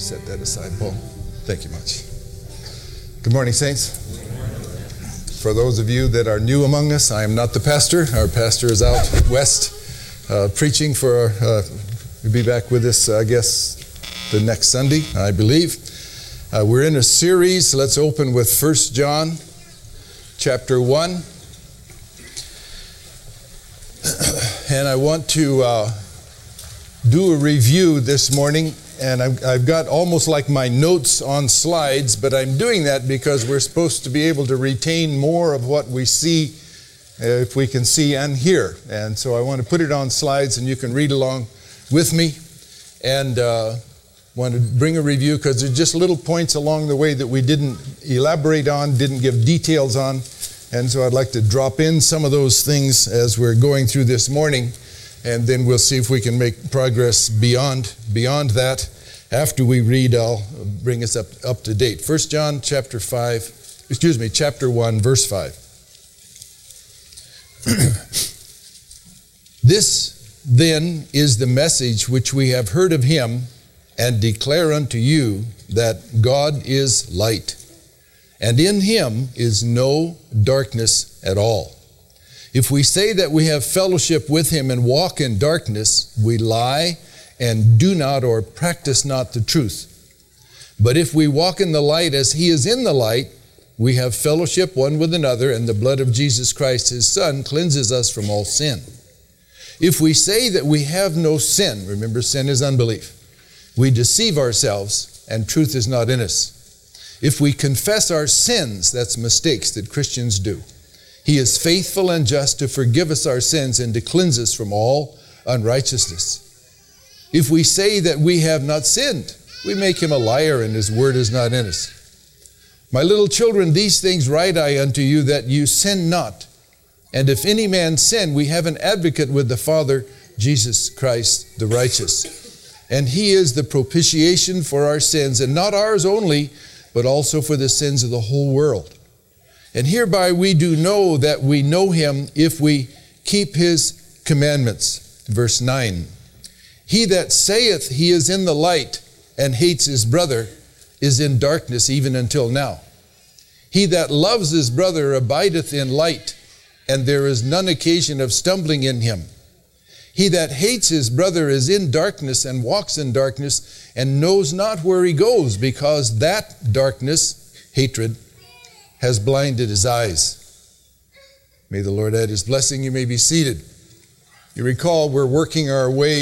set that aside, Paul. Thank you much. Good morning, saints. For those of you that are new among us, I am not the pastor. Our pastor is out west preaching for, he'll be back with us, I guess, the next Sunday, I believe. We're in a series. Let's open with 1 John chapter 1. And I want to do a review this morning. And I've got almost like my notes on slides, but I'm doing that because we're supposed to be able to retain more of what we see, if we can see and hear. And so I want to put it on slides and you can read along with me. And want to bring a review because there's just little points along the way that we didn't elaborate on, didn't give details on. And so I'd like to drop in some of those things as we're going through this morning. And then we'll see if we can make progress beyond that. After we read, I'll bring us up to date. 1 John chapter 1, verse 5. This then is the message which we have heard of him and declare unto you, that God is light, and in him is no darkness at all. If we say that we have fellowship with him and walk in darkness, we lie and do not or practice not the truth. But if we walk in the light as he is in the light, we have fellowship one with another, and the blood of Jesus Christ, his Son, cleanses us from all sin. If we say that we have no sin, remember sin is unbelief, we deceive ourselves and truth is not in us. If we confess our sins, that's mistakes that Christians do, he is faithful and just to forgive us our sins and to cleanse us from all unrighteousness. If we say that we have not sinned, we make him a liar and his word is not in us. My little children, these things write I unto you, that you sin not. And if any man sin, we have an advocate with the Father, Jesus Christ the righteous. And he is the propitiation for our sins, and not ours only, but also for the sins of the whole world. And hereby we do know that we know him if we keep his commandments. Verse 9. He that saith he is in the light and hates his brother is in darkness even until now. He that loves his brother abideth in light, and there is none occasion of stumbling in him. He that hates his brother is in darkness and walks in darkness and knows not where he goes, because that darkness, hatred, has blinded his eyes. May the Lord add his blessing. You may be seated. You recall we're working our way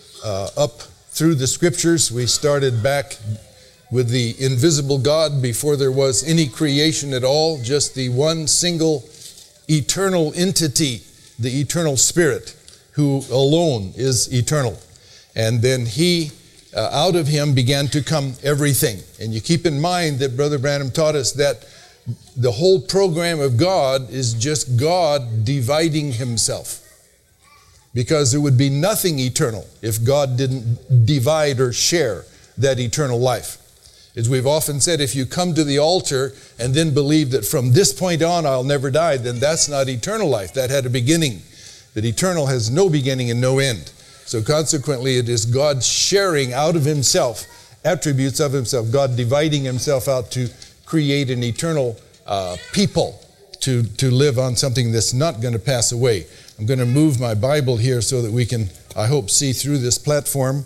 up through the scriptures. We started back with the invisible God before there was any creation at all, just the one single eternal entity, the eternal Spirit, who alone is eternal. And then he, out of him began to come everything. And you keep in mind that Brother Branham taught us that the whole program of God is just God dividing himself. Because there would be nothing eternal if God didn't divide or share that eternal life. As we've often said, if you come to the altar and then believe that from this point on I'll never die, then that's not eternal life. That had a beginning. That eternal has no beginning and no end. So consequently, it is God sharing out of himself, attributes of himself, God dividing himself out to create an eternal people to live on something that's not going to pass away. I'm going to move my Bible here so that we can, I hope, see through this platform.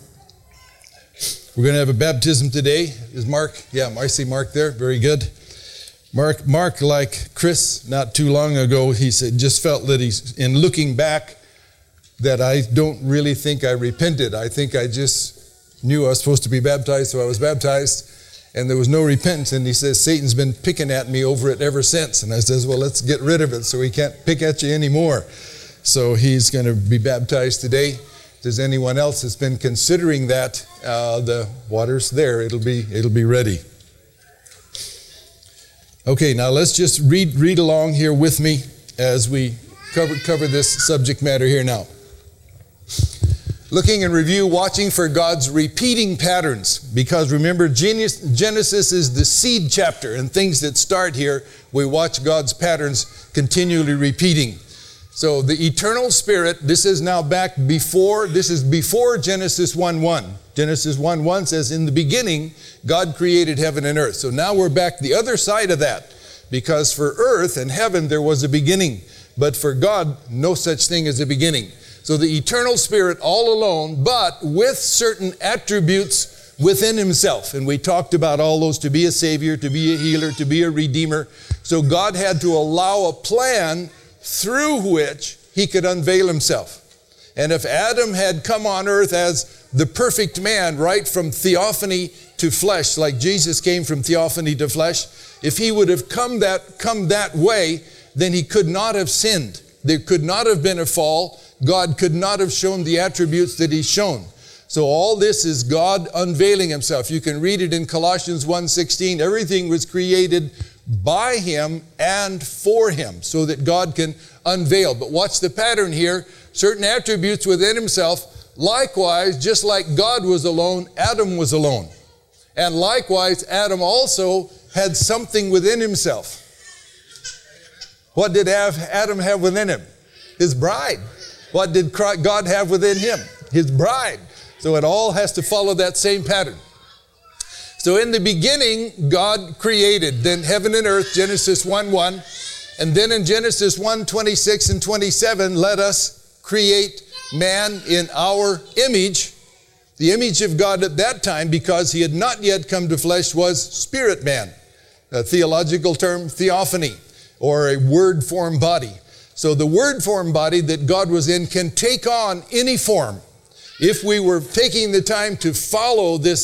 We're going to have a baptism today. Is Mark? Yeah, I see Mark there. Very good. Mark, like Chris, not too long ago, he said, just felt that he's, in looking back, that I don't really think I repented. I think I just knew I was supposed to be baptized, so I was baptized. And there was no repentance. And he says, Satan's been picking at me over it ever since. And I says, well, let's get rid of it so he can't pick at you anymore. So he's going to be baptized today. If there's anyone else that's been considering that, the water's there. It'll be ready. Okay, now let's just read along here with me as we cover this subject matter here now. Looking in review, watching for God's repeating patterns. Because remember, Genesis is the seed chapter, and things that start here, we watch God's patterns continually repeating. So the eternal Spirit, this is before Genesis 1:1. Genesis 1:1 says, in the beginning, God created heaven and earth. So now we're back the other side of that, because for earth and heaven there was a beginning, but for God, no such thing as a beginning. So the eternal Spirit all alone, but with certain attributes within himself. And we talked about all those: to be a Savior, to be a healer, to be a Redeemer. So God had to allow a plan through which he could unveil himself. And if Adam had come on earth as the perfect man, right from theophany to flesh, like Jesus came from theophany to flesh, if he would have come that way, then he could not have sinned. There could not have been a fall. God could not have shown the attributes that he's shown. So all this is God unveiling himself. You can read it in Colossians 1:16. Everything was created by him and for him, so that God can unveil. But watch the pattern here. Certain attributes within himself. Likewise, just like God was alone, Adam was alone. And likewise, Adam also had something within himself. What did Adam have within him? His bride. What did God have within him? His bride. So it all has to follow that same pattern. So in the beginning, God created, then heaven and earth, Genesis 1:1. And then in Genesis 1:26 and 27, let us create man in our image. The image of God at that time, because he had not yet come to flesh, was spirit man. A theological term, theophany, or a word form body. So the word form body that God was in can take on any form. If we were taking the time to follow this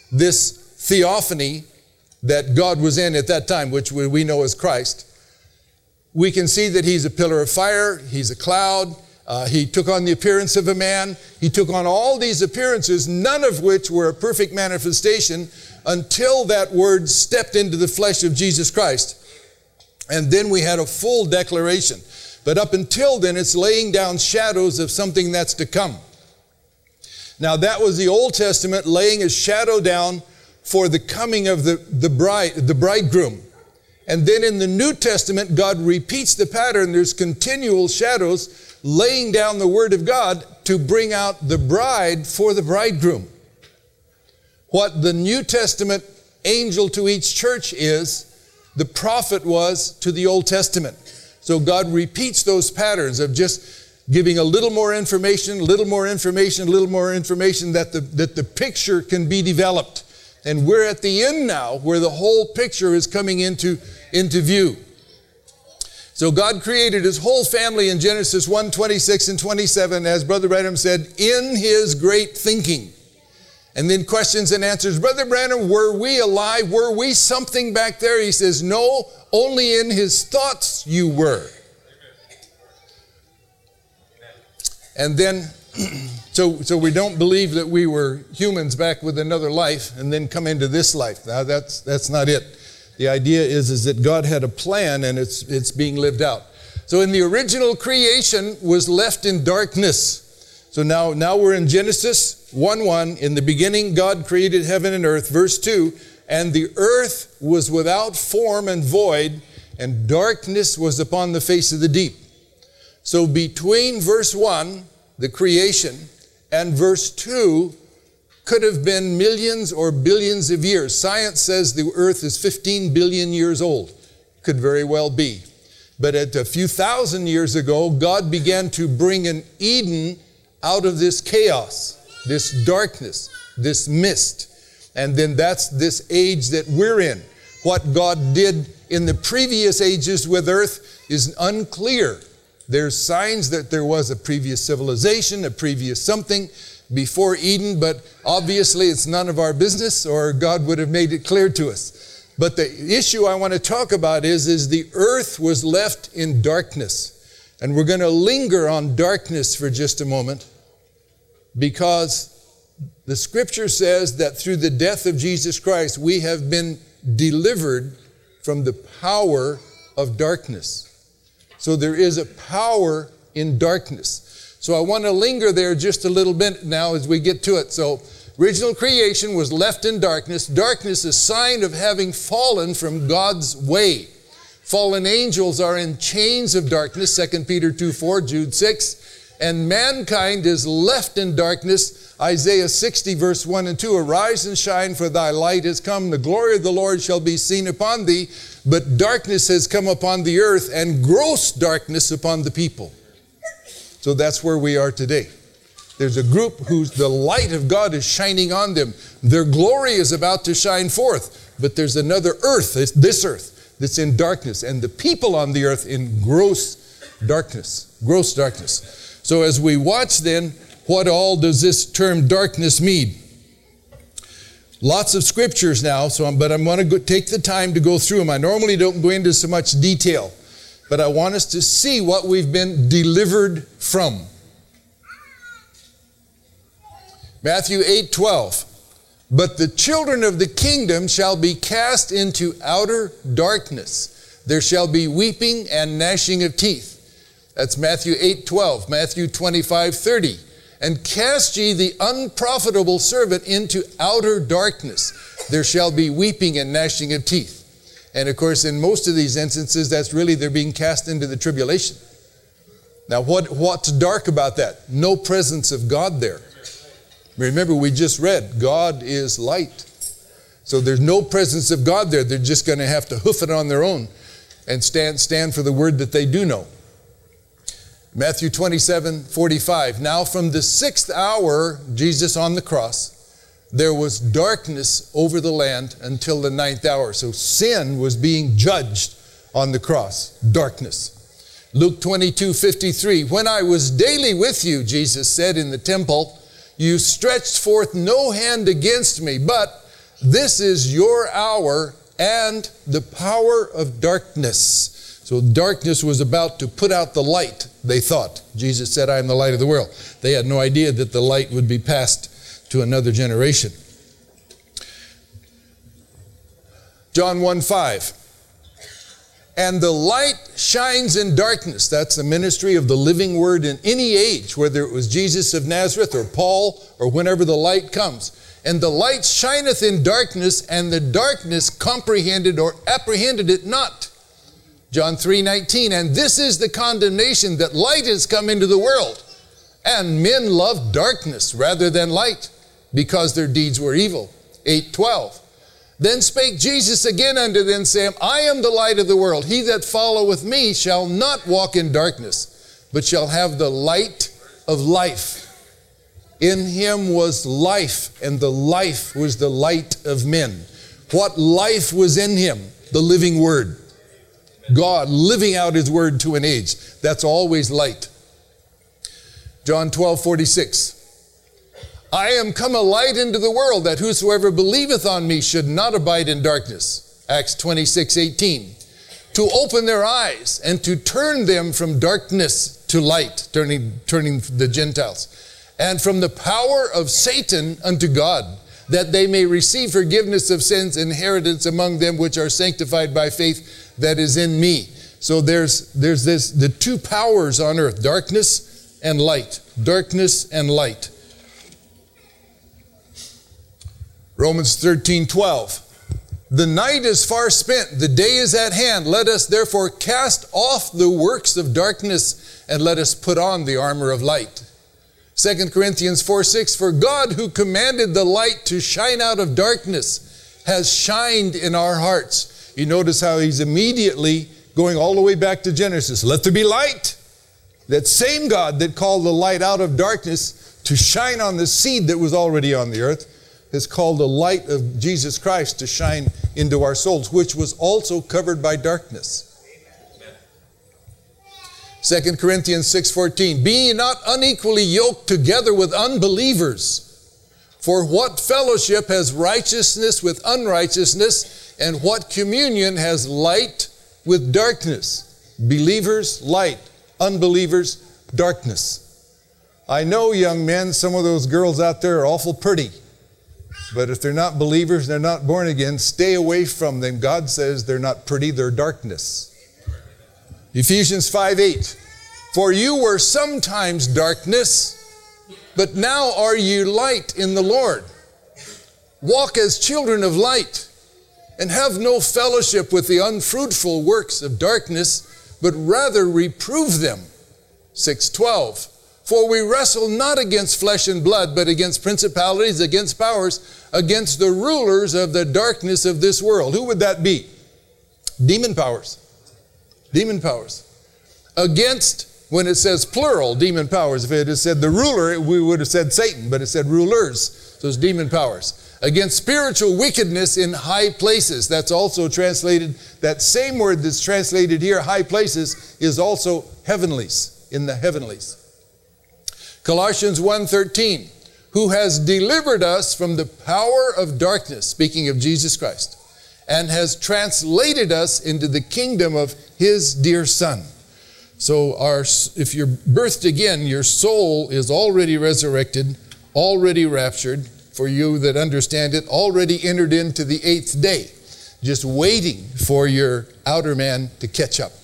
theophany that God was in at that time, which we know as Christ, we can see that he's a pillar of fire, he's a cloud, he took on the appearance of a man, he took on all these appearances, none of which were a perfect manifestation until that word stepped into the flesh of Jesus Christ. And then we had a full declaration. But up until then, it's laying down shadows of something that's to come. Now that was the Old Testament laying a shadow down for the coming of the bridegroom. And then in the New Testament, God repeats the pattern. There's continual shadows laying down the Word of God to bring out the bride for the bridegroom. What the New Testament angel to each church is, the prophet was to the Old Testament. So God repeats those patterns of just giving a little more information, a little more information, a little more information, that the picture can be developed. And we're at the end now where the whole picture is coming into view. So God created his whole family in Genesis 1:26 and 27, as Brother Branham said, in his great thinking. And then questions and answers. Brother Branham, were we alive? Were we something back there? He says, no, only in his thoughts you were. And then, so we don't believe that we were humans back with another life and then come into this life. Now that's not it. The idea is that God had a plan and it's being lived out. So in the original creation was left in darkness. So now we're in Genesis 1:1. In the beginning, God created heaven and earth. Verse 2, and the earth was without form and void, and darkness was upon the face of the deep. So between verse 1, the creation, and verse 2 could have been millions or billions of years. Science says the earth is 15 billion years old. Could very well be. But at a few thousand years ago, God began to bring an Eden out of this chaos, this darkness, this mist. And then that's this age that we're in. What God did in the previous ages with earth is unclear. There's signs that there was a previous civilization, a previous something before Eden, but obviously it's none of our business, or God would have made it clear to us. But the issue I want to talk about is the earth was left in darkness. And we're going to linger on darkness for just a moment, because the scripture says that through the death of Jesus Christ, we have been delivered from the power of darkness. So there is a power in darkness. So I want to linger there just a little bit now as we get to it. So original creation was left in darkness. Darkness is a sign of having fallen from God's way. Fallen angels are in chains of darkness, 2 Peter 2:4, Jude 6. and mankind is left in darkness. Isaiah 60 verse 1 and 2, arise and shine, for thy light is come. The glory of the Lord shall be seen upon thee. But darkness has come upon the earth, and gross darkness upon the people. So that's where we are today. There's a group whose the light of God is shining on them. Their glory is about to shine forth. But there's another earth, this earth, that's in darkness. And the people on the earth in gross darkness. Gross darkness. So as we watch then, what all does this term darkness mean? Lots of scriptures now, but I'm going to take the time to go through them. I normally don't go into so much detail, but I want us to see what we've been delivered from. Matthew 8:12. But the children of the kingdom shall be cast into outer darkness. There shall be weeping and gnashing of teeth. That's Matthew 8:12. Matthew 25:30. And cast ye the unprofitable servant into outer darkness. There shall be weeping and gnashing of teeth. And of course, in most of these instances, that's really they're being cast into the tribulation. Now, what's dark about that? No presence of God there. Remember, we just read, God is light. So there's no presence of God there. They're just going to have to hoof it on their own and stand for the word that they do know. Matthew 27:45. Now from the 6th hour, Jesus on the cross, there was darkness over the land until the 9th hour. So sin was being judged on the cross. Darkness. Luke 22:53. When I was daily with you, Jesus said in the temple, you stretched forth no hand against me, but this is your hour and the power of darkness. So darkness was about to put out the light, they thought. Jesus said, I am the light of the world. They had no idea that the light would be passed to another generation. John 1:5. And the light shines in darkness. That's the ministry of the living word in any age, whether it was Jesus of Nazareth or Paul or whenever the light comes. And the light shineth in darkness, and the darkness comprehended or apprehended it not. John 3:19, and this is the condemnation, that light is come into the world, and men loved darkness rather than light, because their deeds were evil. 8:12, then spake Jesus again unto them, saying, I am the light of the world. He that followeth me shall not walk in darkness, but shall have the light of life. In him was life, and the life was the light of men. What life was in him? The living word. God living out his word to an age. That's always light. John 12:46. I am come a light into the world, that whosoever believeth on me should not abide in darkness. Acts 26:18. To open their eyes and to turn them from darkness to light, turning the Gentiles, and from the power of Satan unto God, that they may receive forgiveness of sins, inheritance among them which are sanctified by faith that is in me. So there's the two powers on earth, darkness and light. Darkness and light. Romans 13:12. The night is far spent, the day is at hand. Let us therefore cast off the works of darkness, and let us put on the armor of light. 2 Corinthians 4:6. For God, who commanded the light to shine out of darkness, has shined in our hearts. You notice how he's immediately going all the way back to Genesis. Let there be light. That same God that called the light out of darkness to shine on the seed that was already on the earth has called the light of Jesus Christ to shine into our souls, which was also covered by darkness. 2 Corinthians 6:14. Be ye not unequally yoked together with unbelievers. For what fellowship has righteousness with unrighteousness? And what communion has light with darkness? Believers, light. Unbelievers, darkness. I know, young men, some of those girls out there are awful pretty. But if they're not believers, they're not born again, stay away from them. God says they're not pretty, they're darkness. Ephesians 5:8. For you were sometimes darkness, but now are you light in the Lord. Walk as children of light, and have no fellowship with the unfruitful works of darkness, but rather reprove them. 6:12. For we wrestle not against flesh and blood, but against principalities, against powers, against the rulers of the darkness of this world. Who would that be? Demon powers. Demon powers. Against, when it says plural, demon powers. If it had said the ruler, we would have said Satan, but it said rulers. So it's demon powers. Against spiritual wickedness in high places. That's also translated, that same word that's translated here, high places, is also heavenlies, in the heavenlies. Colossians 1:13, who has delivered us from the power of darkness, speaking of Jesus Christ, and has translated us into the kingdom of His dear Son. So if you're birthed again, your soul is already resurrected, already raptured, for you that understand it, already entered into the 8th day, just waiting for your outer man to catch up.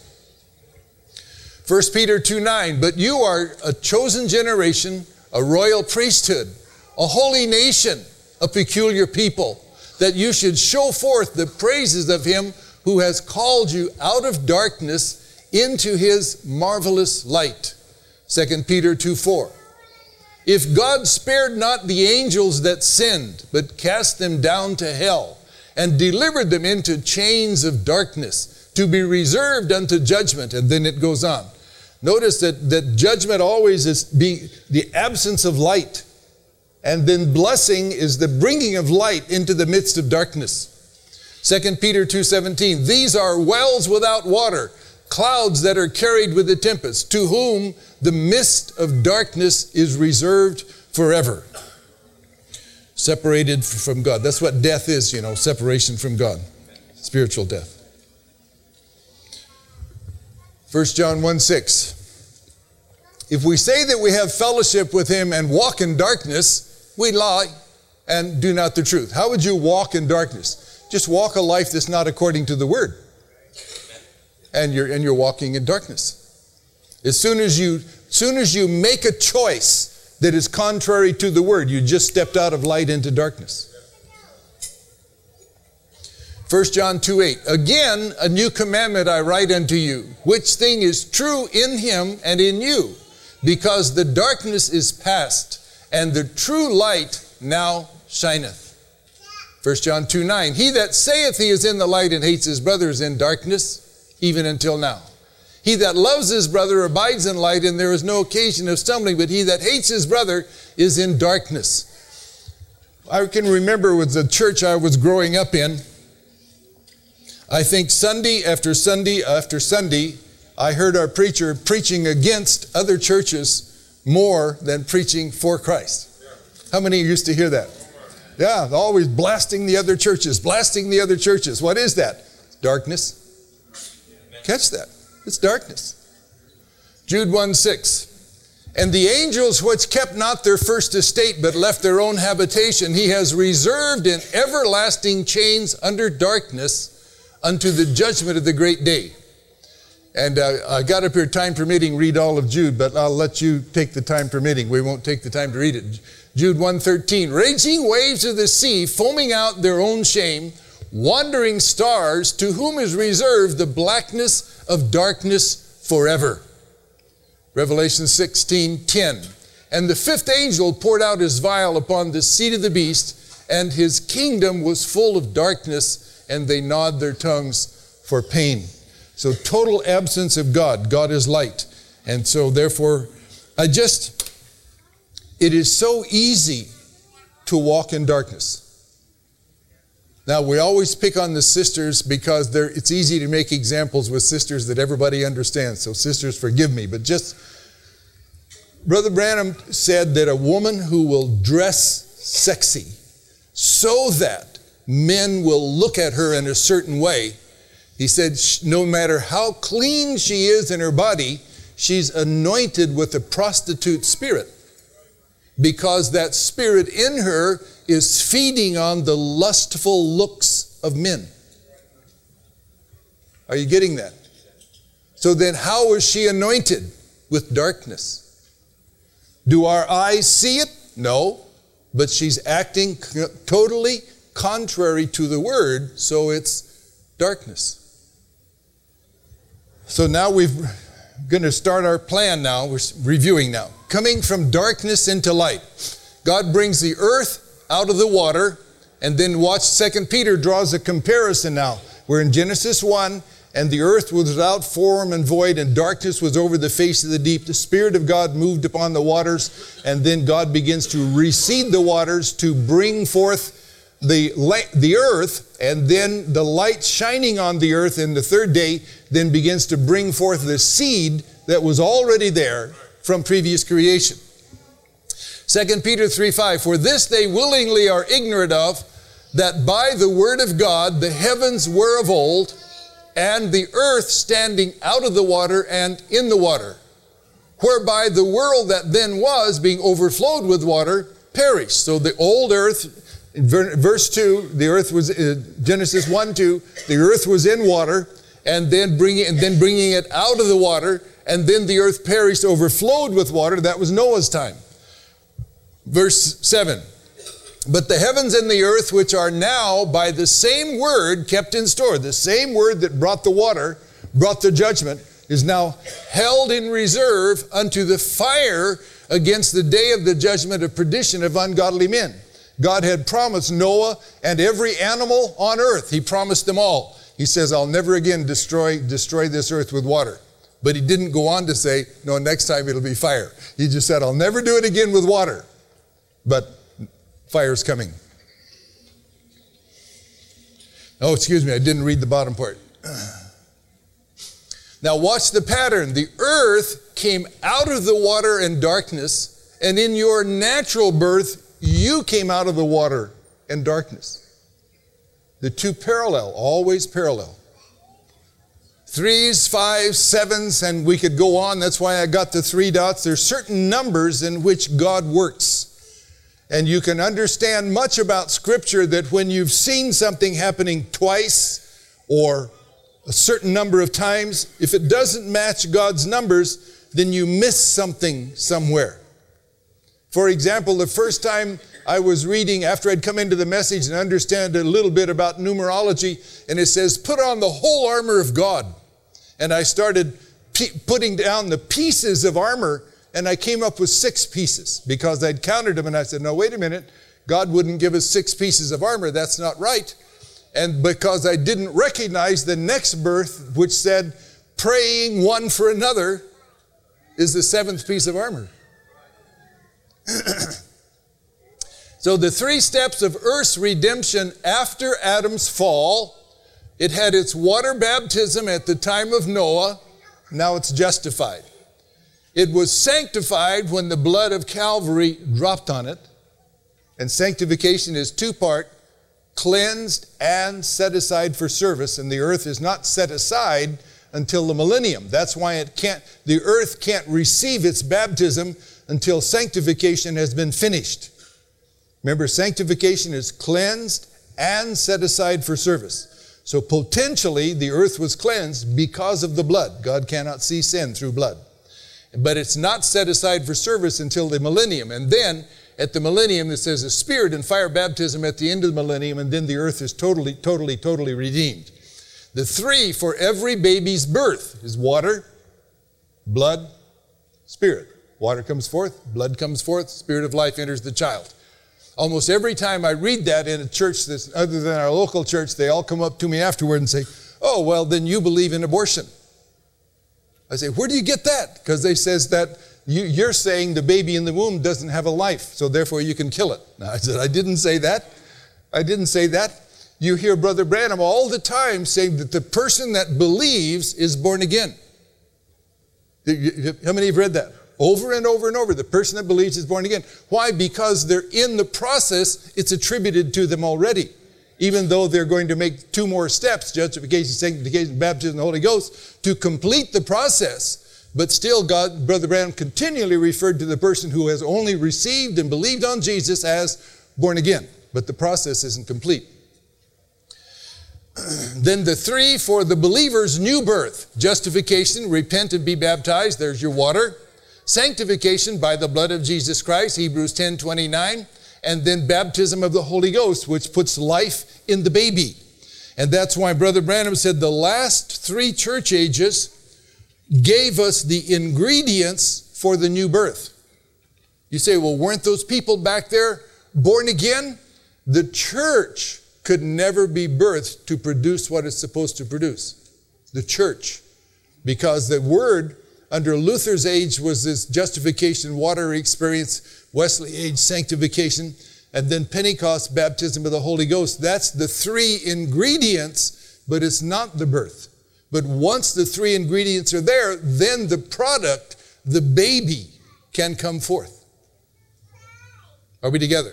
1 Peter 2:9, but you are a chosen generation, a royal priesthood, a holy nation, a peculiar people, that you should show forth the praises of Him who has called you out of darkness into His marvelous light. 2 Peter 2:4. If God spared not the angels that sinned, but cast them down to hell, and delivered them into chains of darkness, to be reserved unto judgment, and then it goes on. Notice that judgment always is the absence of light. And then blessing is the bringing of light into the midst of darkness. 2 Peter 2:17, these are wells without water, clouds that are carried with the tempest, to whom the mist of darkness is reserved forever. Separated from God. That's what death is, separation from God. Spiritual death. 1 John 1:6. If we say that we have fellowship with Him and walk in darkness, we lie and do not the truth. How would you walk in darkness? Just walk a life that's not according to the Word. And you're walking in darkness. As soon as you make a choice that is contrary to the Word, you just stepped out of light into darkness. 1 John 2:8, again, a new commandment I write unto you, which thing is true in Him and in you, because the darkness is past, and the true light now shineth. 1 John 2:9, he that saith he is in the light and hates his brother is in darkness, even until now. He that loves his brother abides in light, and there is no occasion of stumbling, but he that hates his brother is in darkness. I can remember with the church I was growing up in, I think Sunday after Sunday after Sunday, I heard our preacher preaching against other churches more than preaching for Christ. How many used to hear that? Yeah, always blasting the other churches, blasting the other churches. What is that? Darkness. Catch that. It's darkness. Jude 1:6. And the angels which kept not their first estate, but left their own habitation, He has reserved in everlasting chains under darkness unto the judgment of the great day. And I got up here, time permitting, read all of Jude, but I'll let you take the time permitting. We won't take the time to read it. Jude 1:13, raging waves of the sea, foaming out their own shame, wandering stars, to whom is reserved the blackness of darkness forever. Revelation 16:10, and the fifth angel poured out his vial upon the seat of the beast, and his kingdom was full of darkness, and they gnawed their tongues for pain. So total absence of God. God is light. And so therefore, it is so easy to walk in darkness. Now, we always pick on the sisters because it's easy to make examples with sisters that everybody understands. So sisters, forgive me. But Brother Branham said that a woman who will dress sexy so that men will look at her in a certain way, he said no matter how clean she is in her body, she's anointed with a prostitute spirit, because that spirit in her is feeding on the lustful looks of men. Are you getting that? So then how is she anointed? With darkness. Do our eyes see it? No. But she's acting totally contrary to the Word, so it's darkness. So now we're going to start our plan now. We're reviewing now. coming from darkness into light. God brings the earth out of the water, and then watch 2 Peter draws a comparison now. We're in Genesis 1, and the earth was without form and void, and darkness was over the face of the deep. The Spirit of God moved upon the waters, and then God begins to reseed the waters to bring forth the earth, and then the light shining on the earth in the third day then begins to bring forth the seed that was already there from previous creation. 2 Peter 3:5, for this they willingly are ignorant of, that by the word of God the heavens were of old, and the earth standing out of the water and in the water, whereby the world that then was, being overflowed with water, perished. So the old earth, in verse 2, the earth was, Genesis 1:2, the earth was in water, and then bringing it out of the water, and then the earth perished, overflowed with water. That was Noah's time. Verse 7, but the heavens and the earth, which are now by the same word kept in store, the same word that brought the water, brought the judgment, is now held in reserve unto the fire against the day of the judgment of perdition of ungodly men. God had promised Noah and every animal on earth. He promised them all. He says, I'll never again destroy this earth with water. But he didn't go on to say, no, next time it'll be fire. He just said, I'll never do it again with water. But fire's coming. Oh, excuse me, I didn't read the bottom part. Now watch the pattern. The earth came out of the water and darkness, and in your natural birth, you came out of the water and darkness. The two parallel, always parallel. 3s, 5s, 7s, and we could go on. That's why I got the 3 dots. There's certain numbers in which God works. And you can understand much about Scripture that when you've seen something happening twice or a certain number of times, if it doesn't match God's numbers, then you miss something somewhere. For example, the first time I was reading, after I'd come into the message and understand a little bit about numerology, and it says, put on the whole armor of God. And I started putting down the pieces of armor, and I came up with 6 pieces because I'd counted them, and I said, no, wait a minute. God wouldn't give us 6 pieces of armor. That's not right. And because I didn't recognize the next verse, which said, praying one for another is the 7th piece of armor. So the 3 steps of earth's redemption after Adam's fall, it had its water baptism at the time of Noah. Now it's justified. It was sanctified when the blood of Calvary dropped on it. And sanctification is 2-part, cleansed and set aside for service. And the earth is not set aside until the millennium. That's why the earth can't receive its baptism until sanctification has been finished. Remember, sanctification is cleansed and set aside for service. So potentially the earth was cleansed because of the blood. God cannot see sin through blood. But it's not set aside for service until the millennium. And then at the millennium, it says a spirit and fire baptism at the end of the millennium, and then the earth is totally redeemed. The 3 for every baby's birth is water, blood, spirit. Water comes forth, blood comes forth, spirit of life enters the child. Almost every time I read that in a church that's other than our local church, they all come up to me afterward and say, oh, well, then you believe in abortion. I say, where do you get that? Because they says that you're saying the baby in the womb doesn't have a life, so therefore you can kill it. Now, I said, I didn't say that. I didn't say that. You hear Brother Branham all the time saying that the person that believes is born again. How many have read that? Over and over and over. The person that believes is born again. Why? Because they're in the process. It's attributed to them already. Even though they're going to make 2 more steps, justification, sanctification, baptism, and the Holy Ghost, to complete the process. But still, Brother Branham continually referred to the person who has only received and believed on Jesus as born again. But the process isn't complete. Then the 3 for the believer's new birth. Justification, repent and be baptized. There's your water. Sanctification by the blood of Jesus Christ, Hebrews 10:29. And then baptism of the Holy Ghost, which puts life in the baby. And that's why Brother Branham said the last 3 church ages gave us the ingredients for the new birth. You say, well, weren't those people back there born again? The church could never be birthed to produce what it's supposed to produce. The church. Because the word under Luther's age was this justification, water experience, Wesley age, sanctification, and then Pentecost, baptism of the Holy Ghost. That's the three ingredients, but it's not the birth. But once the three ingredients are there, then the product, the baby, can come forth. Are we together?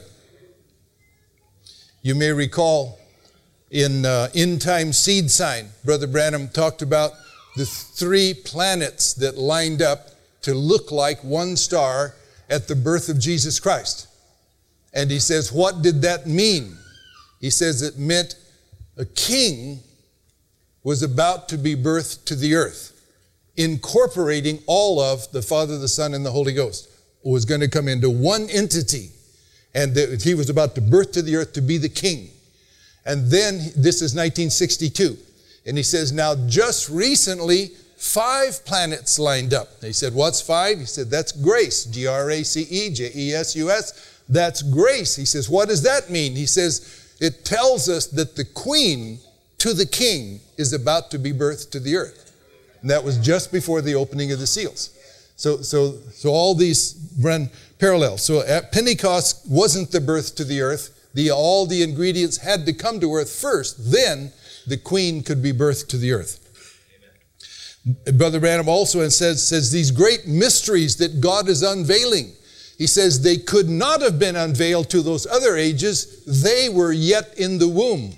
You may recall in End Time Seed Sign, Brother Branham talked about the three planets that lined up to look like one star at the birth of Jesus Christ. And he says, what did that mean? He says it meant a king was about to be birthed to the earth, incorporating all of the Father, the Son, and the Holy Ghost. It was going to come into one entity. And he was about to birth to the earth to be the king. And then, this is 1962. And he says, now just recently, 5 planets lined up. And he said, what's 5? He said, that's grace. G-R-A-C-E, J-E-S-U-S. That's grace. He says, what does that mean? He says, it tells us that the queen to the king is about to be birthed to the earth. And that was just before the opening of the seals. So all these run parallel. So at Pentecost wasn't the birth to the earth. All the ingredients had to come to earth first. Then the queen could be birthed to the earth. Amen. Brother Branham also says these great mysteries that God is unveiling. He says they could not have been unveiled to those other ages. They were yet in the womb.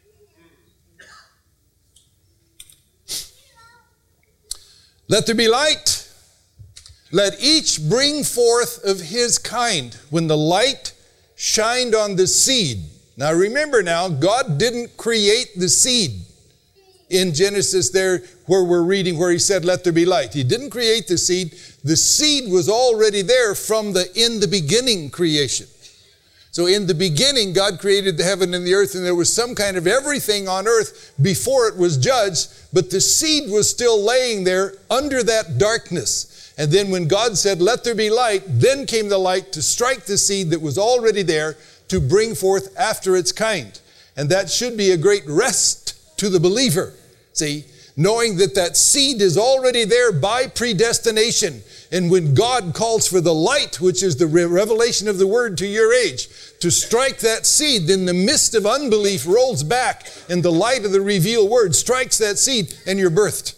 Let there be light. Let each bring forth of his kind. When the light shined on the seed. Now remember now, God didn't create the seed. In Genesis there, where we're reading, where he said, let there be light. He didn't create the seed. The seed was already there from in the beginning creation. So in the beginning, God created the heaven and the earth, and there was some kind of everything on earth before it was judged, but the seed was still laying there under that darkness. And then when God said, let there be light, then came the light to strike the seed that was already there to bring forth after its kind. And that should be a great rest to the believer. See, knowing that that seed is already there by predestination. And when God calls for the light, which is the revelation of the word to your age, to strike that seed, then the mist of unbelief rolls back and the light of the revealed word strikes that seed and you're birthed.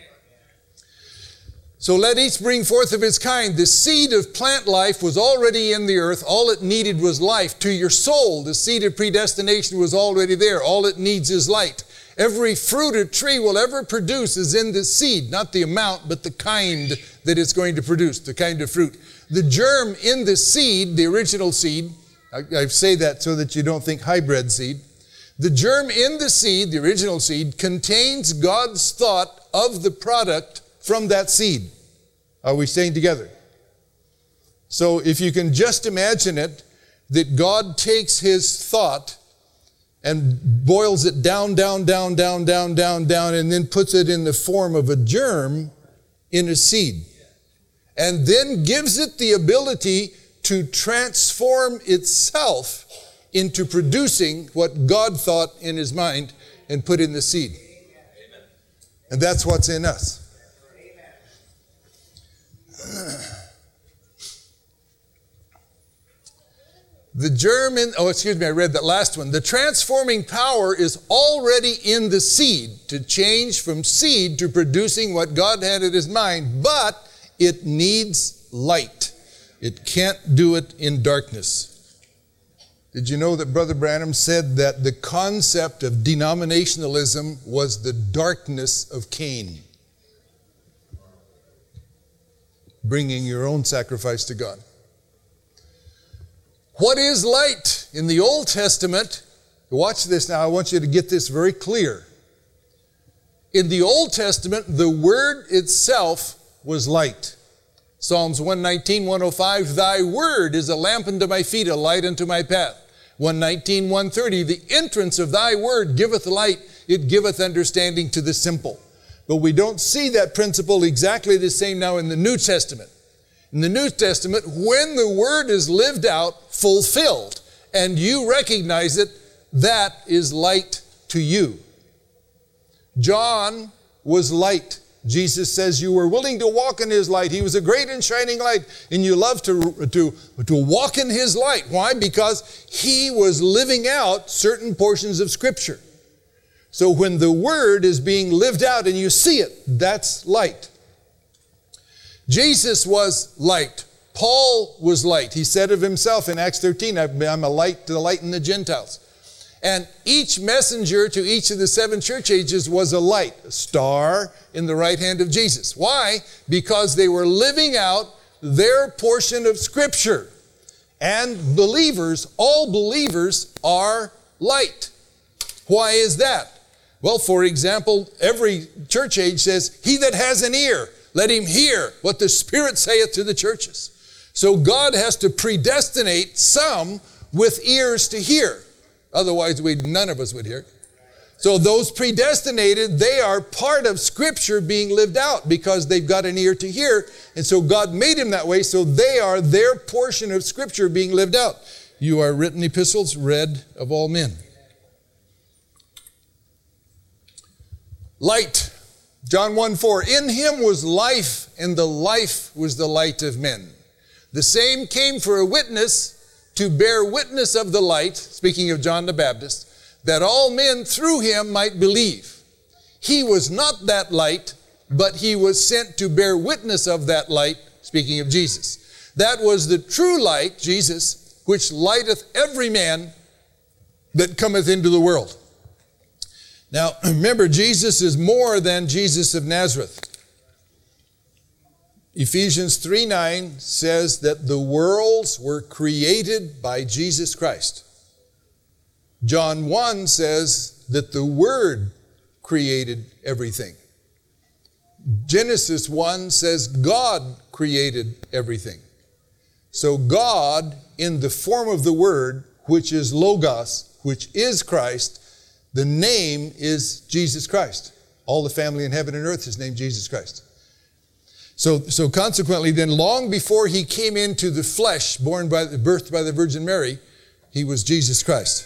So let each bring forth of its kind. The seed of plant life was already in the earth. All it needed was life. To your soul, the seed of predestination was already there. All it needs is light. Every fruit a tree will ever produce is in the seed, not the amount, but the kind that it's going to produce, the kind of fruit. The germ in the seed, the original seed, I say that so that you don't think hybrid seed. The germ in the seed, the original seed, contains God's thought of the product from that seed. Are we staying together? So if you can just imagine it, that God takes his thought and boils it down, and then puts it in the form of a germ in a seed. And then gives it the ability to transform itself into producing what God thought in his mind and put in the seed. And that's what's in us. The germ I read that last one. The transforming power is already in the seed to change from seed to producing what God had in his mind, but it needs light. It can't do it in darkness. Did you know that Brother Branham said that the concept of denominationalism was the darkness of Cain? Bringing your own sacrifice to God. What is light? In the Old Testament, watch this now, I want you to get this very clear. In the Old Testament, the Word itself was light. Psalms 119, 105, thy word is a lamp unto my feet, a light unto my path. 119, 130, the entrance of thy word giveth light, it giveth understanding to the simple. But we don't see that principle exactly the same now in the New Testament. In the New Testament, when the Word is lived out, fulfilled, and you recognize it, that is light to you. John was light. Jesus says you were willing to walk in His light. He was a great and shining light, and you love to walk in His light. Why? Because He was living out certain portions of Scripture. So when the Word is being lived out and you see it, that's light. Jesus was light. Paul was light. He said of himself in Acts 13, I'm a light to lighten the Gentiles. And each messenger to each of the 7 church ages was a light, a star in the right hand of Jesus. Why? Because they were living out their portion of Scripture. And believers, all believers are light. Why is that? Well, for example, every church age says, he that has an ear, let him hear what the Spirit saith to the churches. So God has to predestinate some with ears to hear. Otherwise, none of us would hear. So those predestinated, they are part of Scripture being lived out because they've got an ear to hear. And so God made them that way, so they are their portion of Scripture being lived out. You are written epistles, read of all men. Light. John 1:4, in Him was life, and the life was the light of men. The same came for a witness, to bear witness of the light, speaking of John the Baptist, that all men through Him might believe. He was not that light, but He was sent to bear witness of that light, speaking of Jesus. That was the true light, Jesus, which lighteth every man that cometh into the world. Now, remember, Jesus is more than Jesus of Nazareth. Ephesians 3:9 says that the worlds were created by Jesus Christ. John 1 says that the Word created everything. Genesis 1 says God created everything. So God, in the form of the Word, which is Logos, which is Christ, the name is Jesus Christ. All the family in heaven and earth is named Jesus Christ. So consequently then, long before He came into the flesh, birthed by the Virgin Mary, He was Jesus Christ.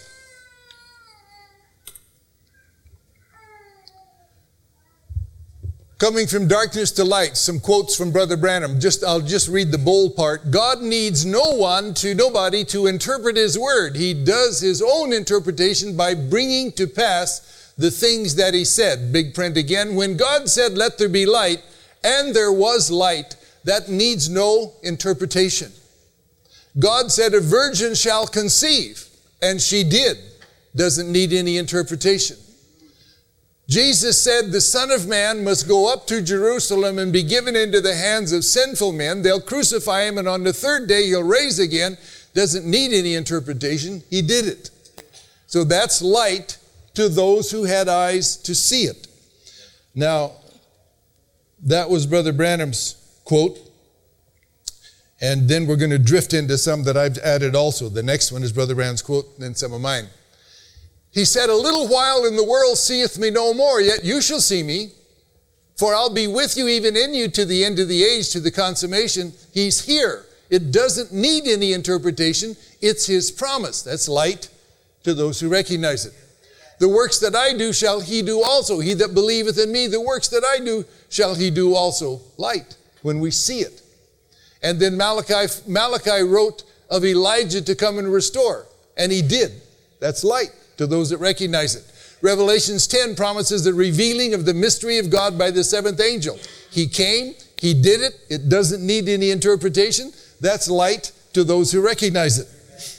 Coming from darkness to light, some quotes from Brother Branham. I'll just read the bold part. God needs nobody to interpret His Word. He does His own interpretation by bringing to pass the things that He said. Big print again. When God said, let there be light, and there was light, that needs no interpretation. God said, a virgin shall conceive, and she did. Doesn't need any interpretation. Jesus said, the Son of Man must go up to Jerusalem and be given into the hands of sinful men. They'll crucify Him, and on the 3rd day He'll rise again. Doesn't need any interpretation. He did it. So that's light to those who had eyes to see it. Now, that was Brother Branham's quote. And then we're going to drift into some that I've added also. The next one is Brother Branham's quote, and then some of mine. He said, a little while and the world seeth me no more, yet you shall see me. For I'll be with you, even in you, to the end of the age, to the consummation. He's here. It doesn't need any interpretation. It's His promise. That's light to those who recognize it. The works that I do shall he do also. He that believeth in me, the works that I do shall he do also. Light, when we see it. And then Malachi wrote of Elijah to come and restore. And he did. That's light to those that recognize it. Revelations 10 promises the revealing of the mystery of God by the 7th angel. He came, He did it. It doesn't need any interpretation. That's light to those who recognize it.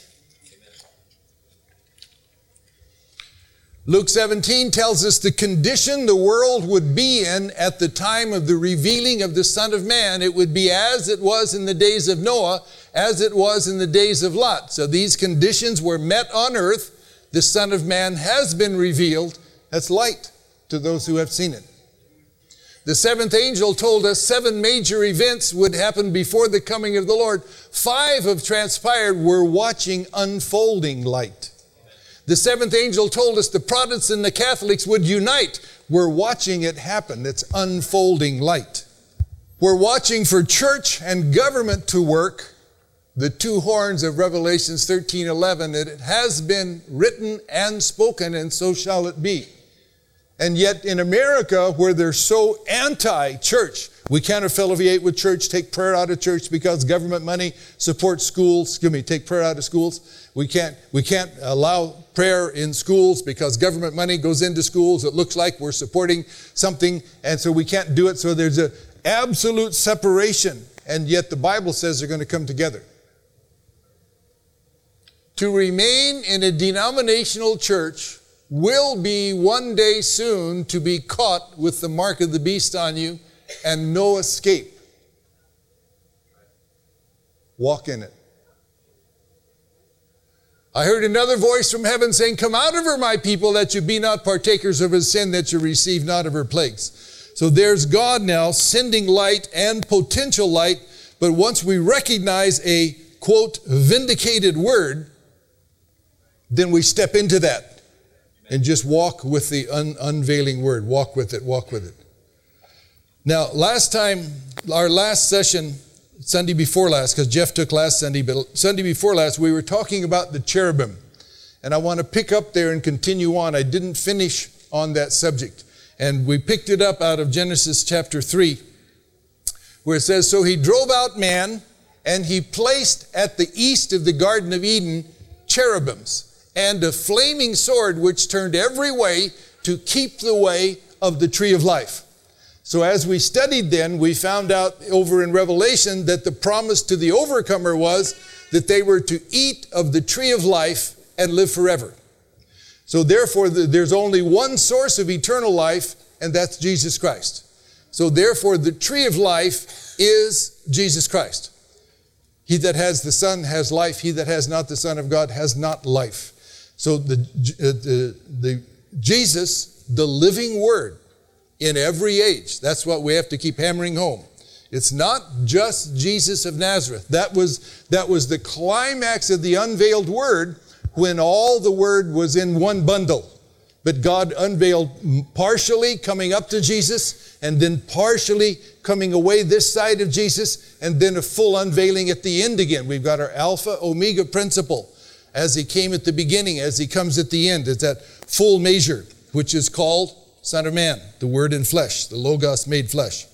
Luke 17 tells us the condition the world would be in at the time of the revealing of the Son of Man. It would be as it was in the days of Noah, as it was in the days of Lot. So these conditions were met on earth. The Son of Man has been revealed. That's light to those who have seen it. The 7th angel told us 7 major events would happen before the coming of the Lord. 5 have transpired. We're watching unfolding light. The 7th angel told us the Protestants and the Catholics would unite. We're watching it happen. It's unfolding light. We're watching for church and government to work, the two horns of Revelations 13:11, that it has been written and spoken, and so shall it be. And yet in America, where they're so anti-church, we can't affiliate with church, take prayer out of church because government money supports schools. Take prayer out of schools. We can't allow prayer in schools because government money goes into schools. It looks like we're supporting something, and so we can't do it. So there's an absolute separation, and yet the Bible says they're going to come together. To remain in a denominational church will be one day soon to be caught with the mark of the beast on you and no escape. Walk in it. I heard another voice from heaven saying, "Come out of her, my people, that you be not partakers of her sin, that you receive not of her plagues." So there's God now sending light and potential light, but once we recognize a, quote, vindicated word, then we step into that and just walk with the unveiling word. Walk with it, walk with it. Now, last time, our last session, Sunday before last, because Jeff took last Sunday, but Sunday before last, we were talking about the cherubim. And I want to pick up there and continue on. I didn't finish on that subject. And we picked it up out of Genesis chapter 3, where it says, "So he drove out man, and he placed at the east of the Garden of Eden cherubims, and a flaming sword which turned every way to keep the way of the tree of life." So as we studied then, we found out over in Revelation that the promise to the overcomer was that they were to eat of the tree of life and live forever. So therefore, there's only one source of eternal life, and that's Jesus Christ. So therefore, the tree of life is Jesus Christ. He that has the Son has life. He that has not the Son of God has not life. So the Jesus, the living Word in every age, that's what we have to keep hammering home. It's not just Jesus of Nazareth. That was the climax of the unveiled Word when all the Word was in one bundle. But God unveiled partially coming up to Jesus, and then partially coming away this side of Jesus, and then a full unveiling at the end again. We've got our Alpha, Omega principle. As he came at the beginning, as he comes at the end. It's that full measure, which is called Son of Man, the Word in flesh, the Logos made flesh.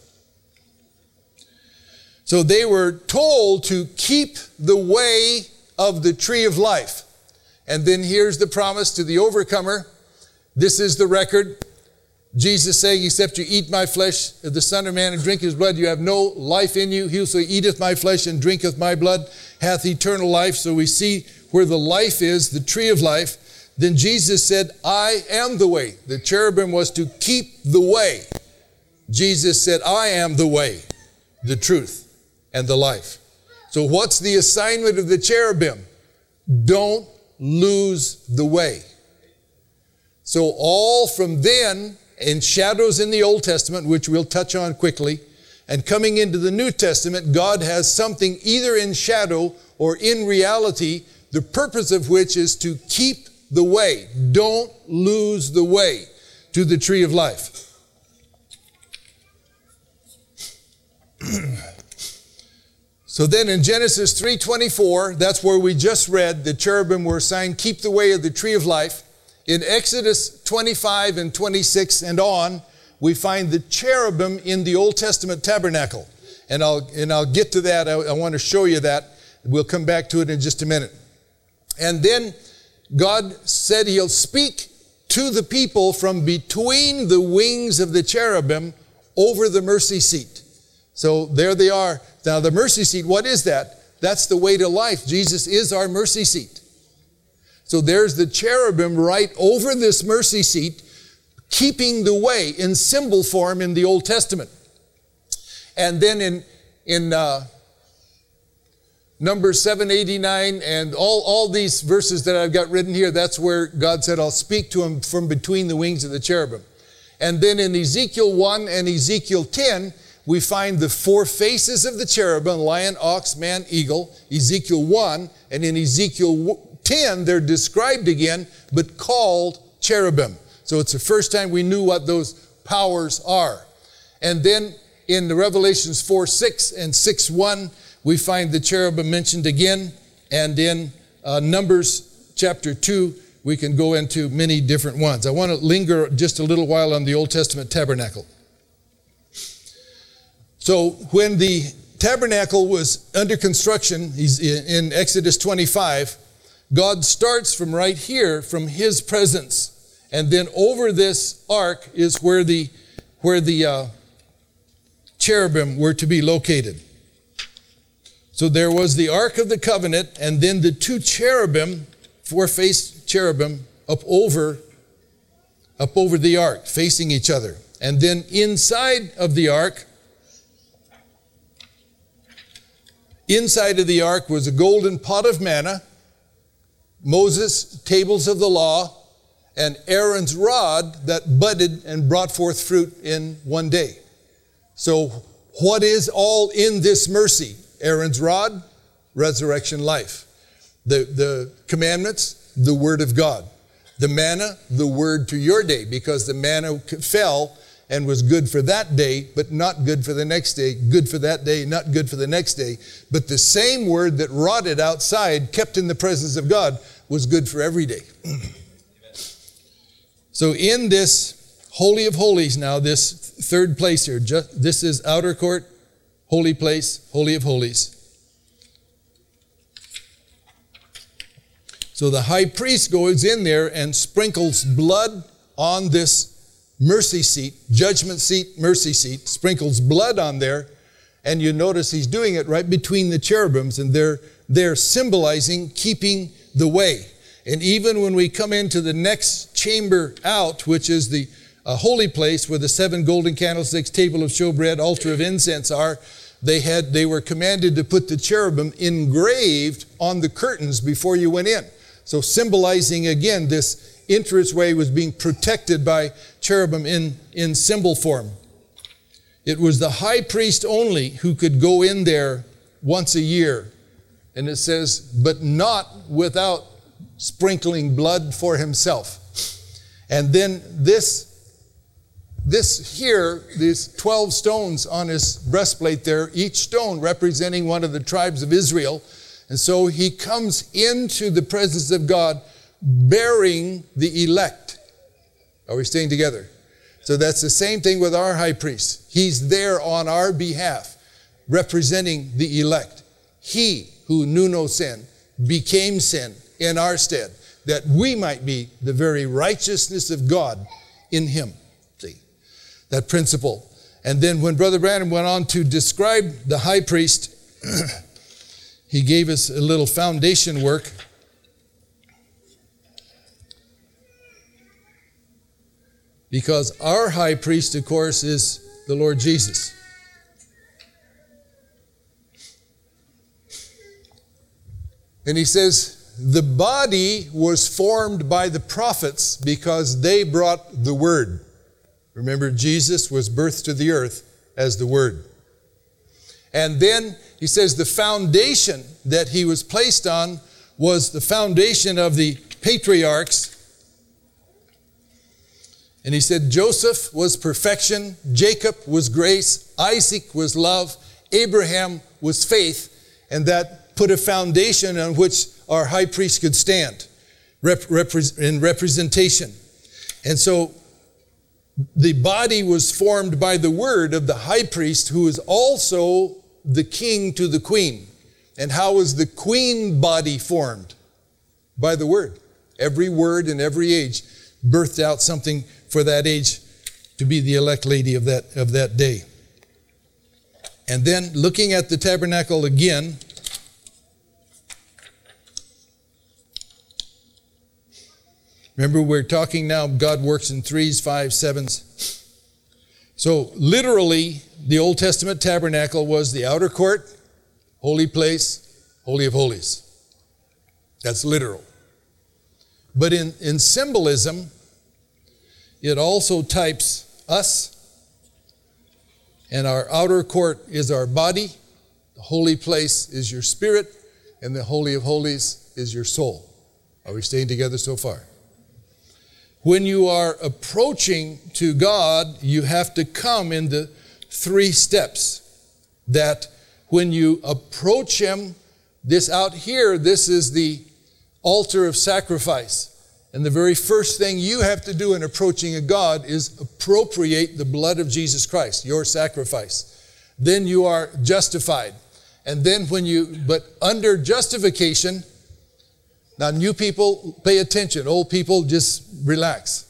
So they were told to keep the way of the tree of life. And then here's the promise to the overcomer. This is the record. Jesus saying, "Except you eat my flesh, the Son of Man, and drink his blood, you have no life in you. He who eateth my flesh and drinketh my blood hath eternal life." So we see where the life is, the tree of life. Then Jesus said, "I am the way." The cherubim was to keep the way. Jesus said, "I am the way, the truth, and the life." So what's the assignment of the cherubim? Don't lose the way. So all from then, in shadows in the Old Testament, which we'll touch on quickly, and coming into the New Testament, God has something either in shadow or in reality, the purpose of which is to keep the way. Don't lose the way to the tree of life. So then in Genesis 3:24, that's where we just read, the cherubim were assigned, keep the way of the tree of life. In Exodus 25 and 26 and on, we find the cherubim in the Old Testament tabernacle. And I'll get to that. I want to show you that. We'll come back to it in just a minute. And then God said he'll speak to the people from between the wings of the cherubim over the mercy seat. So there they are. Now the mercy seat, what is that? That's the way to life. Jesus is our mercy seat. So there's the cherubim right over this mercy seat, keeping the way in symbol form in the Old Testament. And then in Numbers 7:89 and all these verses that I've got written here, that's where God said, I'll speak to him from between the wings of the cherubim. And then in Ezekiel 1 and Ezekiel 10, we find the four faces of the cherubim, lion, ox, man, eagle. Ezekiel 1, and in Ezekiel 10, they're described again, but called cherubim. So it's the first time we knew what those powers are. And then in the Revelations 4:6 and 6:1, we find the cherubim mentioned again. And in Numbers chapter 2, we can go into many different ones. I want to linger just a little while on the Old Testament tabernacle. So when the tabernacle was under construction, he's in Exodus 25, God starts from right here, from his presence. And then over this ark is where the cherubim were to be located. So there was the Ark of the Covenant, and then the two cherubim, four-faced cherubim, up over the ark, facing each other. And then inside of the ark was a golden pot of manna, Moses' tables of the law, and Aaron's rod that budded and brought forth fruit in one day. So what is all in this mercy? Aaron's rod, resurrection life. The commandments, the word of God. The manna, the word to your day, because the manna fell and was good for that day, but not good for the next day. Good for that day, not good for the next day. But the same word that rotted outside, kept in the presence of God, was good for every day. So in this Holy of Holies now, this third place here, this is outer court, holy place, Holy of Holies. So the high priest goes in there and sprinkles blood on this mercy seat, judgment seat, mercy seat, sprinkles blood on there. And you notice he's doing it right between the cherubims, and they're symbolizing keeping the way. And even when we come into the next chamber out, which is the holy place where the 7 golden candlesticks, table of showbread, altar of incense are, they were commanded to put the cherubim engraved on the curtains before you went in. So symbolizing again, this entranceway was being protected by cherubim in symbol form. It was the high priest only who could go in there once a year. And it says, but not without sprinkling blood for himself. And then these 12 stones on his breastplate there, each stone representing one of the tribes of Israel. And so he comes into the presence of God bearing the elect. Are we staying together? So that's the same thing with our high priest. He's there on our behalf, representing the elect. He who knew no sin became sin in our stead, that we might be the very righteousness of God in him. See, that principle. And then when Brother Branham went on to describe the high priest, he gave us a little foundation work. Because our high priest, of course, is the Lord Jesus. And he says, the body was formed by the prophets because they brought the word. Remember, Jesus was birthed to the earth as the word. And then he says the foundation that he was placed on was the foundation of the patriarchs. And he said Joseph was perfection, Jacob was grace, Isaac was love, Abraham was faith, and that put a foundation on which our high priest could stand in representation. And so the body was formed by the word of the high priest, who is also the king to the queen. And how was the queen body formed? By the word. Every word in every age birthed out something for that age to be the elect lady of that day. And then looking at the tabernacle again, remember, we're talking now, God works in 3s, 5s, 7s. So literally, the Old Testament tabernacle was the outer court, holy place, Holy of Holies. That's literal. But in symbolism, it also types us, and our outer court is our body, the holy place is your spirit, and the Holy of Holies is your soul. Are we staying together so far? When you are approaching to God, you have to come in the 3 steps that when you approach him, this out here, this is the altar of sacrifice. And the very first thing you have to do in approaching a God is appropriate the blood of Jesus Christ, your sacrifice. Then you are justified. And then but under justification, now new people pay attention, old people just relax.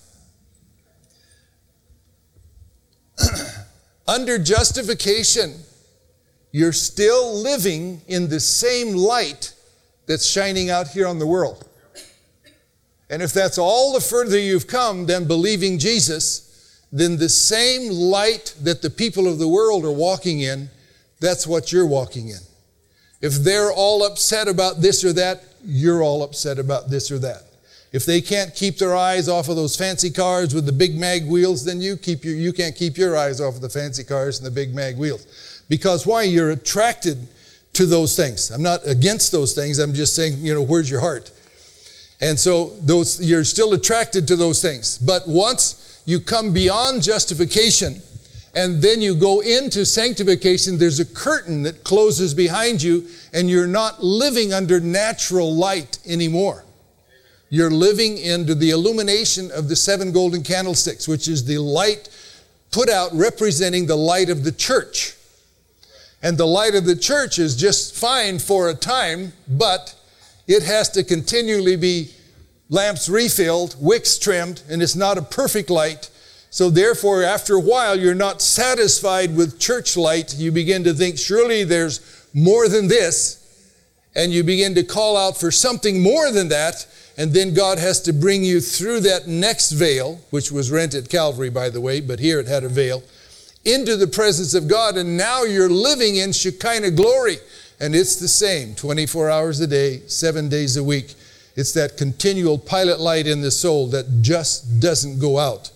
Under justification, you're still living in the same light that's shining out here on the world. And if that's all the further you've come than believing Jesus, then the same light that the people of the world are walking in, that's what you're walking in. If they're all upset about this or that, you're all upset about this or that. If they can't keep their eyes off of those fancy cars with the big mag wheels, then you can't keep your eyes off of the fancy cars and the big mag wheels. Because why? You're attracted to those things. I'm not against those things. I'm just saying, where's your heart? And so you're still attracted to those things. But once you come beyond justification and then you go into sanctification, there's a curtain that closes behind you and you're not living under natural light anymore. You're living into the illumination of the 7 golden candlesticks, which is the light put out representing the light of the church. And the light of the church is just fine for a time, but it has to continually be lamps refilled, wicks trimmed, and it's not a perfect light. So therefore, after a while, you're not satisfied with church light. You begin to think, surely there's more than this. And you begin to call out for something more than that. And then God has to bring you through that next veil, which was rent at Calvary, by the way, but here it had a veil, into the presence of God. And now you're living in Shekinah glory. And it's the same, 24 hours a day, 7 days a week. It's that continual pilot light in the soul that just doesn't go out.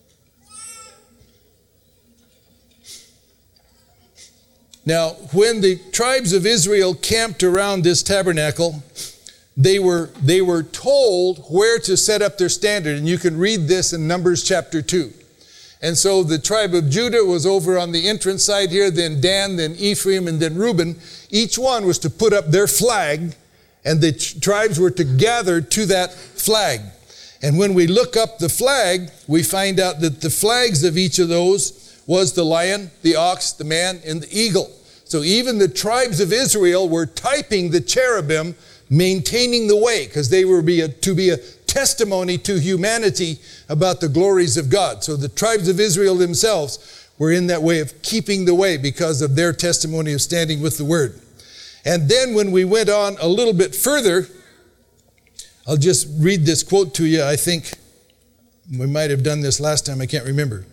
Now, when the tribes of Israel camped around this tabernacle, they were told where to set up their standard. And you can read this in Numbers chapter 2. And so the tribe of Judah was over on the entrance side here, then Dan, then Ephraim, and then Reuben. Each one was to put up their flag, and the tribes were to gather to that flag. And when we look up the flag, we find out that the flags of each of those was the lion, the ox, the man, and the eagle. So even the tribes of Israel were typing the cherubim, maintaining the way, because they were to be a testimony to humanity about the glories of God. So the tribes of Israel themselves were in that way of keeping the way because of their testimony of standing with the Word. And then when we went on a little bit further, I'll just read this quote to you. I think we might have done this last time. I can't remember.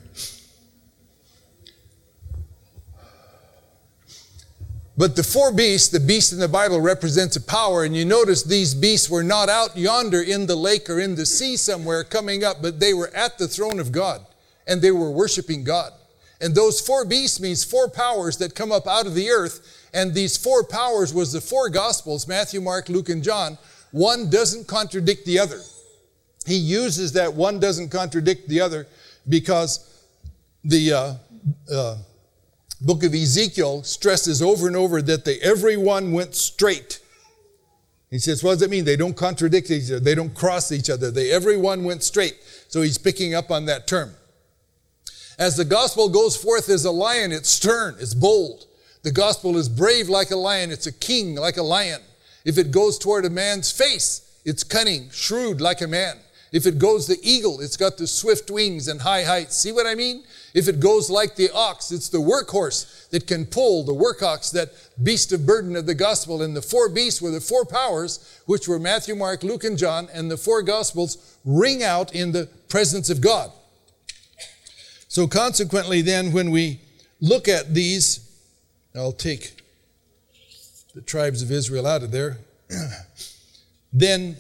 But the 4 beasts, the beast in the Bible represents a power, and you notice these beasts were not out yonder in the lake or in the sea somewhere coming up, but they were at the throne of God, and they were worshiping God. And those 4 beasts means 4 powers that come up out of the earth, and these 4 powers was the 4 Gospels, Matthew, Mark, Luke, and John. One doesn't contradict the other. He uses that one doesn't contradict the other because the book of Ezekiel stresses over and over that everyone went straight. He says, what does it mean? They don't contradict each other. They don't cross each other. Everyone went straight. So he's picking up on that term. As the gospel goes forth as a lion, it's stern, it's bold. The gospel is brave like a lion. It's a king like a lion. If it goes toward a man's face, it's cunning, shrewd like a man. If it goes the eagle, it's got the swift wings and high heights. See what I mean? If it goes like the ox, it's the workhorse that can pull, the work ox, that beast of burden of the gospel. And the 4 beasts were the 4 powers, which were Matthew, Mark, Luke, and John, and the 4 gospels ring out in the presence of God. So consequently then, when we look at these, I'll take the tribes of Israel out of there, then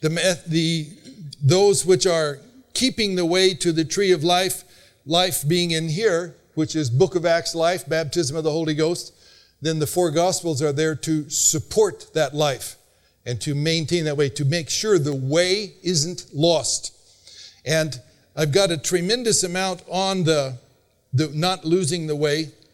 those which are keeping the way to the tree of life, life being in here, which is Book of Acts life, baptism of the Holy Ghost, then the 4 Gospels are there to support that life and to maintain that way, to make sure the way isn't lost. And I've got a tremendous amount on the not losing the way.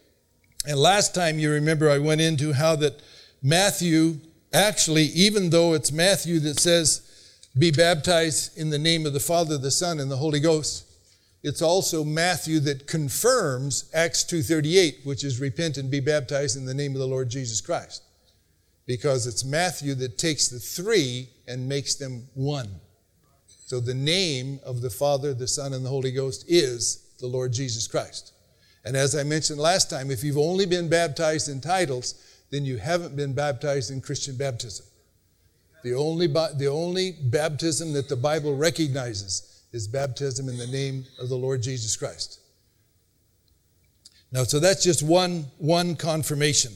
And last time, you remember, I went into how that Matthew, actually, even though it's Matthew that says, be baptized in the name of the Father, the Son, and the Holy Ghost, it's also Matthew that confirms Acts 2:38, which is repent and be baptized in the name of the Lord Jesus Christ. Because it's Matthew that takes the three and makes them one. So the name of the Father, the Son, and the Holy Ghost is the Lord Jesus Christ. And as I mentioned last time, if you've only been baptized in titles, then you haven't been baptized in Christian baptism. The only baptism that the Bible recognizes is baptism in the name of the Lord Jesus Christ. Now, so that's just one confirmation.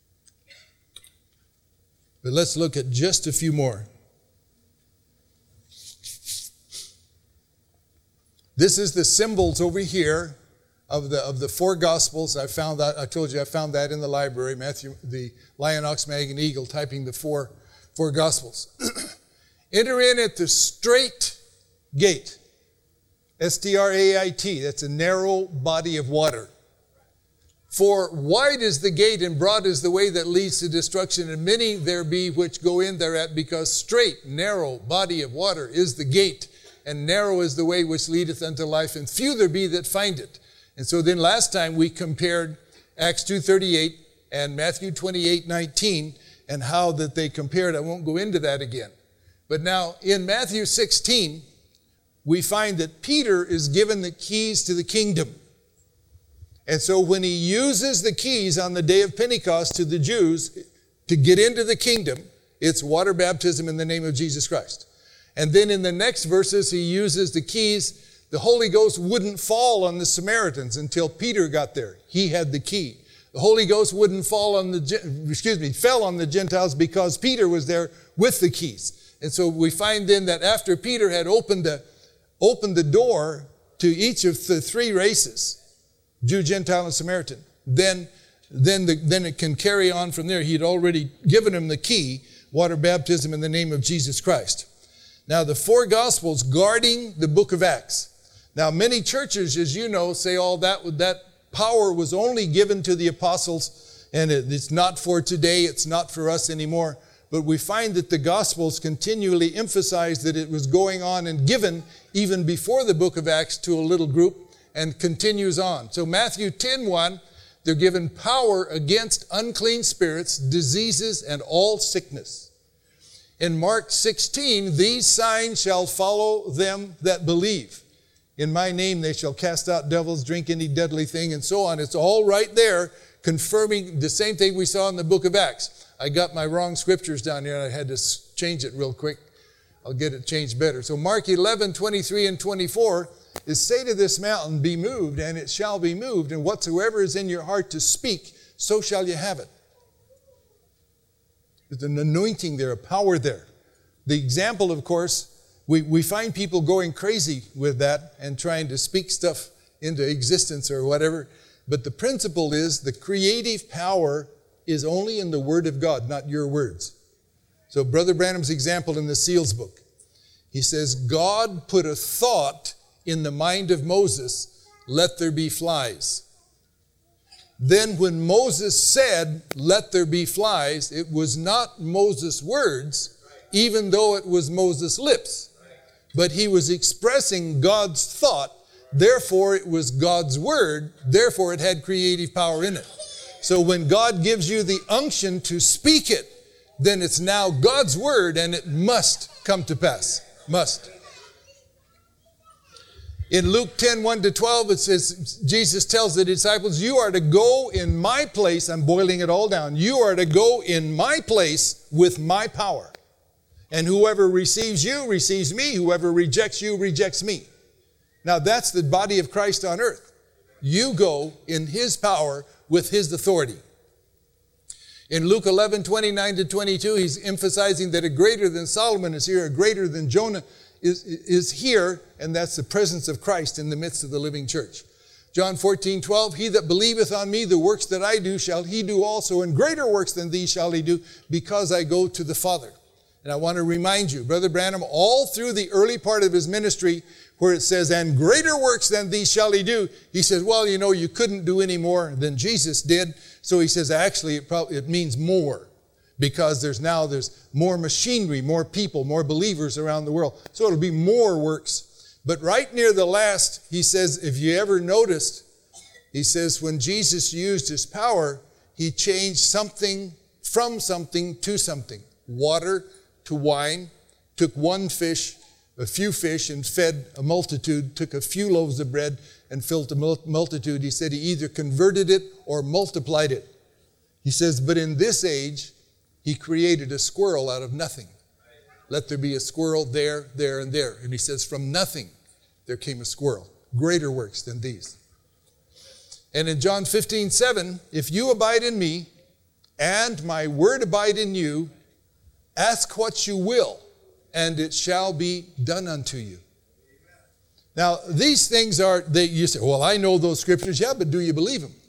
But let's look at just a few more. This is the symbols over here of the four Gospels. I found that. I told you I found that in the library. Matthew, the lion, ox, mag, and eagle, typing the four Gospels. Enter in at the straight gate. S-T-R-A-I-T. That's a narrow body of water. For wide is the gate and broad is the way that leads to destruction, and many there be which go in thereat, because straight, narrow body of water is the gate, and narrow is the way which leadeth unto life, and few there be that find it. And so then last time we compared Acts 2:38 and Matthew 28:19, and how that they compared. I won't go into that again. But now in Matthew 16, we find that Peter is given the keys to the kingdom. And so when he uses the keys on the day of Pentecost to the Jews to get into the kingdom, it's water baptism in the name of Jesus Christ. And then in the next verses, he uses the keys. The Holy Ghost wouldn't fall on the Samaritans until Peter got there. He had the key. The Holy Ghost wouldn't fell on the Gentiles because Peter was there with the keys. And so we find then that after Peter had opened the door to each of the three races, Jew, Gentile, and Samaritan, then it can carry on from there. He had already given him the key, water baptism in the name of Jesus Christ. Now, the four Gospels guarding the book of Acts. Now, many churches, as you know, say all that power was only given to the apostles, and it's not for today, it's not for us anymore. But we find that the Gospels continually emphasize that it was going on and given even before the book of Acts to a little group, and continues on. So Matthew 10:1, they're given power against unclean spirits, diseases, and all sickness. In Mark 16, these signs shall follow them that believe. In my name they shall cast out devils, drink any deadly thing, and so on. It's all right there, confirming the same thing we saw in the book of Acts. I got my wrong scriptures down here, and I had to change it real quick. I'll get it changed better. So Mark 11:23 and 24 is, say to this mountain, be moved, and it shall be moved, and whatsoever is in your heart to speak, so shall you have it. There's an anointing there, a power there. The example, of course, we find people going crazy with that and trying to speak stuff into existence or whatever, but the principle is the creative power is only in the Word of God, not your words. So Brother Branham's example in the Seals book, he says, God put a thought in the mind of Moses, let there be flies. Then when Moses said, let there be flies, it was not Moses' words, even though it was Moses' lips. But he was expressing God's thought, therefore it was God's word, therefore it had creative power in it. So when God gives you the unction to speak it, then it's now God's word and it must come to pass. Must. In Luke 10:1-12, it says, Jesus tells the disciples, you are to go in my place. I'm boiling it all down. You are to go in my place with my power. And whoever receives you receives me. Whoever rejects you rejects me. Now that's the body of Christ on earth. You go in his power with his authority. In Luke 11:29-22, he's emphasizing that a greater than Solomon is here, a greater than Jonah is here, and that's the presence of Christ in the midst of the living church. John 14:12, he that believeth on me, the works that I do shall he do also, and greater works than these shall he do, because I go to the Father. And I want to remind you, Brother Branham, all through the early part of his ministry, where it says, and greater works than these shall he do, he says, well, you couldn't do any more than Jesus did. So he says, actually, it means more, because there's more machinery, more people, more believers around the world. So it'll be more works. But right near the last, he says, if you ever noticed, he says, when Jesus used his power, he changed something from something to something. Water to wine, took a few fish and fed a multitude, took a few loaves of bread and filled a multitude. He said he either converted it or multiplied it. He says, but in this age, he created a squirrel out of nothing. Let there be a squirrel there, there, and there. And he says, from nothing, there came a squirrel. Greater works than these. And in John 15:7, if you abide in me, and my word abide in you, ask what you will, and it shall be done unto you. Now, these things you say, well, I know those scriptures. Yeah, but do you believe them?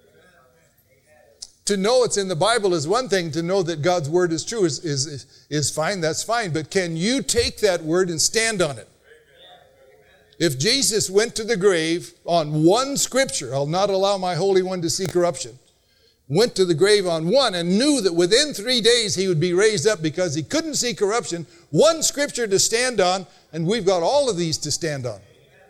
To know it's in the Bible is one thing. To know that God's word is true is fine. That's fine. But can you take that word and stand on it? If Jesus went to the grave on one scripture, I'll not allow my Holy One to see corruption, went to the grave on one and knew that within 3 days he would be raised up because he couldn't see corruption, one scripture to stand on, and we've got all of these to stand on.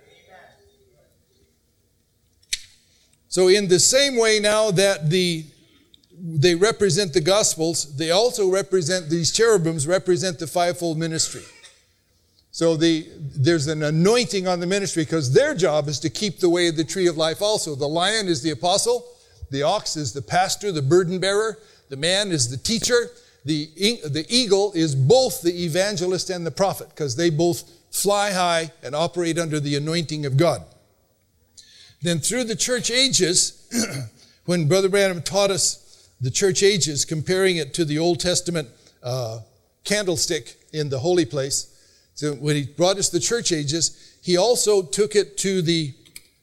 So in the same way now that they represent the Gospels, they also represent, these cherubims represent the fivefold ministry. So there's an anointing on the ministry because their job is to keep the way of the tree of life also. The lion is the apostle, the ox is the pastor, the burden bearer, the man is the teacher, the eagle is both the evangelist and the prophet because they both fly high and operate under the anointing of God. Then through the church ages, when Brother Branham taught us the church ages, comparing it to the Old Testament candlestick in the holy place, so when he brought us the church ages, he also took it to the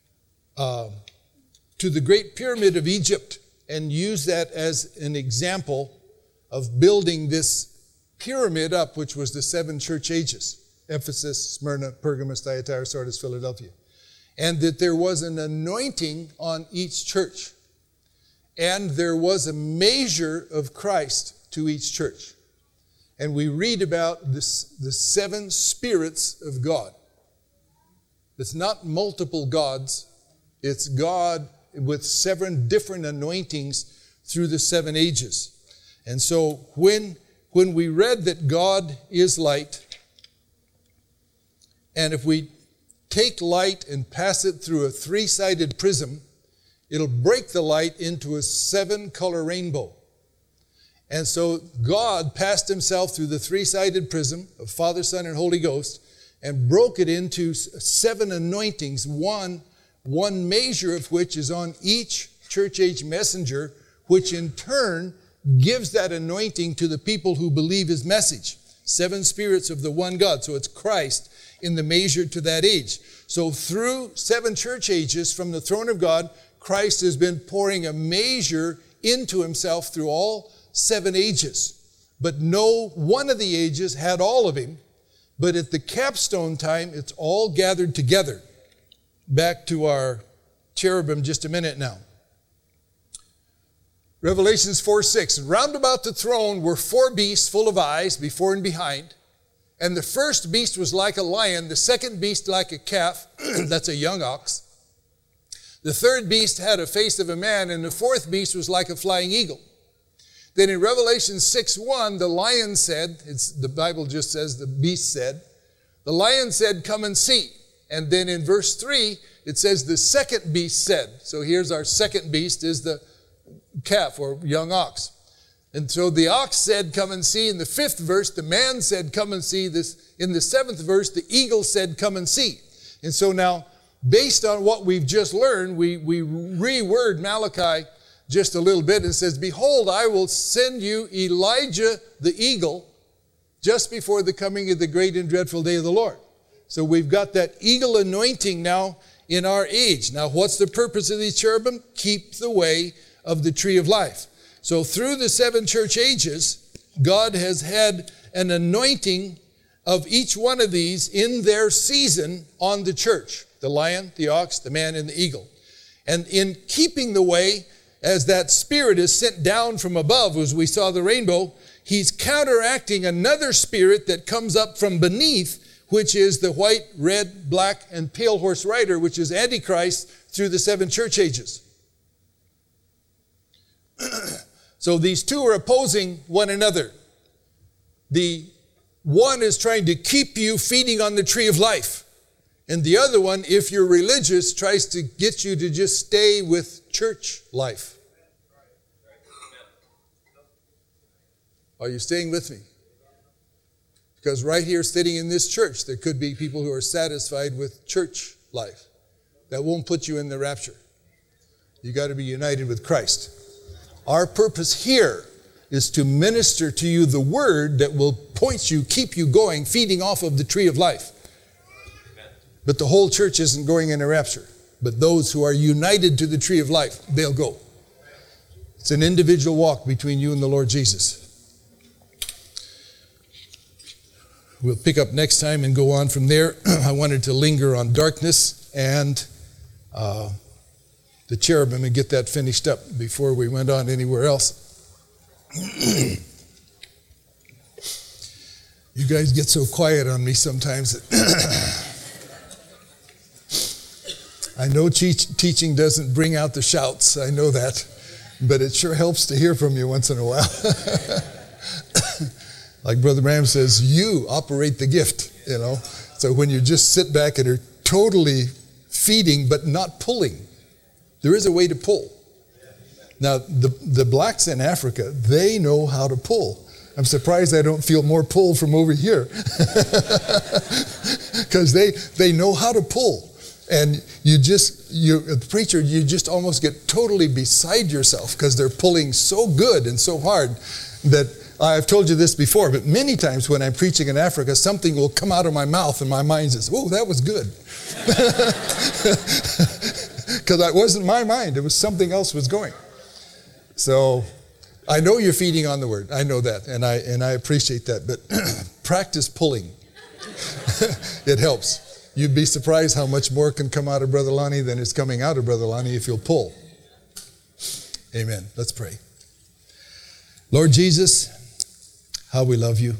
Great Pyramid of Egypt and used that as an example of building this pyramid up, which was the 7 church ages: Ephesus, Smyrna, Pergamos, Thyatira, Sardis, Philadelphia. And that there was an anointing on each church. And there was a measure of Christ to each church. And we read about the 7 spirits of God. It's not multiple gods. It's God with 7 different anointings through the 7 ages. And so when we read that God is light, and if we take light and pass it through a 3-sided prism, it'll break the light into a 7-color rainbow. And so God passed himself through the 3-sided prism of Father, Son, and Holy Ghost and broke it into 7 anointings, one measure of which is on each church age messenger, which in turn gives that anointing to the people who believe his message. 7 spirits of the one God. So it's Christ in the measure to that age. So through 7 church ages from the throne of God, Christ has been pouring a measure into himself through all 7 ages. But no one of the ages had all of him. But at the capstone time, it's all gathered together. Back to our cherubim just a minute now. Revelations 4:6. Round about the throne were 4 beasts full of eyes before and behind. And the first beast was like a lion, the second beast like a calf, that's a young ox. The third beast had a face of a man, and the fourth beast was like a flying eagle. Then in Revelation 6:1, the lion said, the Bible just says the beast said, the lion said, come and see. And then in verse 3, it says the second beast said. So here's our second beast is the calf or young ox. And so the ox said, come and see. In the 5th verse, the man said, come and see. This. In the 7th verse, the eagle said, come and see. And so now, based on what we've just learned, we reword Malachi just a little bit. It says, behold, I will send you Elijah the eagle just before the coming of the great and dreadful day of the Lord. So we've got that eagle anointing now in our age. Now, what's the purpose of these cherubim? Keep the way of the tree of life. So through the 7 church ages, God has had an anointing of each one of these in their season on the church. The lion, the ox, the man, and the eagle. And in keeping the way, as that spirit is sent down from above, as we saw the rainbow, he's counteracting another spirit that comes up from beneath, which is the white, red, black, and pale horse rider, which is Antichrist through the 7 church ages. So these two are opposing one another. The one is trying to keep you feeding on the tree of life. And the other one, if you're religious, tries to get you to just stay with church life. Are you staying with me? Because right here, sitting in this church, there could be people who are satisfied with church life. That won't put you in the rapture. You got to be united with Christ. Our purpose here is to minister to you the word that will point you, keep you going, feeding off of the tree of life. But the whole church isn't going in a rapture. But those who are united to the tree of life, they'll go. It's an individual walk between you and the Lord Jesus. We'll pick up next time and go on from there. I wanted to linger on darkness and the cherubim and get that finished up before we went on anywhere else. You guys get so quiet on me sometimes. I know teaching doesn't bring out the shouts. I know that. But it sure helps to hear from you once in a while. Like Brother Bram says, you operate the gift, you know. So when you just sit back and are totally feeding but not pulling, there is a way to pull. Now, the blacks in Africa, they know how to pull. I'm surprised I don't feel more pull from over here. Because they know how to pull. And the preacher, you just almost get totally beside yourself because they're pulling so good and so hard that I've told you this before, but many times when I'm preaching in Africa, something will come out of my mouth and my mind says, oh, that was good. Because that wasn't my mind. It was something else was going. So I know you're feeding on the word. I know that, and I appreciate that. But practice pulling. It helps. You'd be surprised how much more can come out of Brother Lonnie than is coming out of Brother Lonnie if you'll pull. Amen. Let's pray. Lord Jesus, how we love you.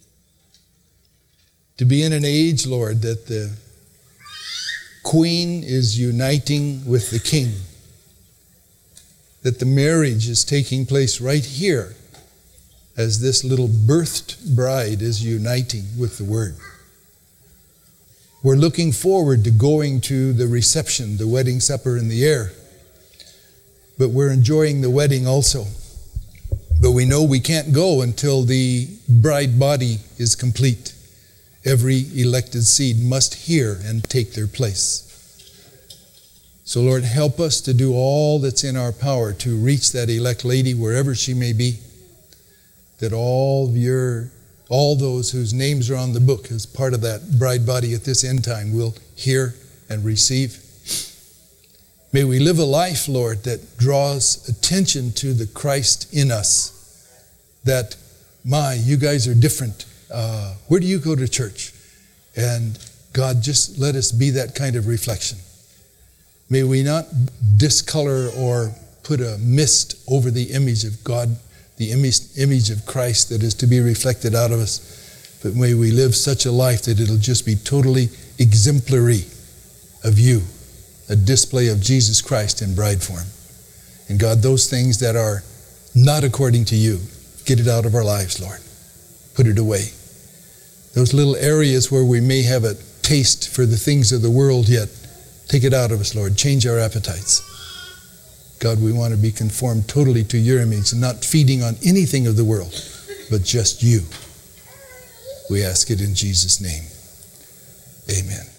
To be in an age, Lord, that the queen is uniting with the king. That the marriage is taking place right here as this little birthed bride is uniting with the word. We're looking forward to going to the reception, the wedding supper in the air. But we're enjoying the wedding also. But we know we can't go until the bride body is complete. Every elected seed must hear and take their place. So Lord, help us to do all that's in our power to reach that elect lady wherever she may be. That all those whose names are on the book as part of that bride body at this end time will hear and receive. May we live a life, Lord, that draws attention to the Christ in us. That, you guys are different. Where do you go to church? And God, just let us be that kind of reflection. May we not discolor or put a mist over the image of God, the image of Christ that is to be reflected out of us. But may we live such a life that it'll just be totally exemplary of you. A display of Jesus Christ in bride form. And God, those things that are not according to you, get it out of our lives, Lord. Put it away. Those little areas where we may have a taste for the things of the world yet, take it out of us, Lord. Change our appetites. God, we want to be conformed totally to your image and not feeding on anything of the world, but just you. We ask it in Jesus' name. Amen.